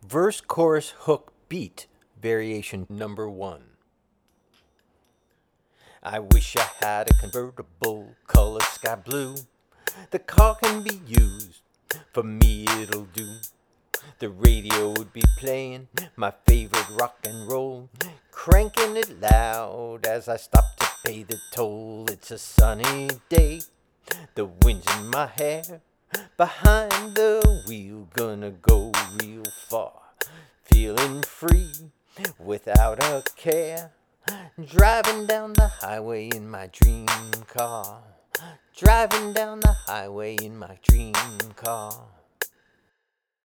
Verse, chorus, hook, beat, variation number 1. I wish I had a convertible, color sky blue. The car can be used, for me it'll do. The radio would be playing my favorite rock and roll, cranking it loud as I stop to pay the toll. It's a sunny day, the wind's in my hair, behind the wheel, gonna go real far, feeling free without a care, driving down the highway in my dream car, driving down the highway in my dream car.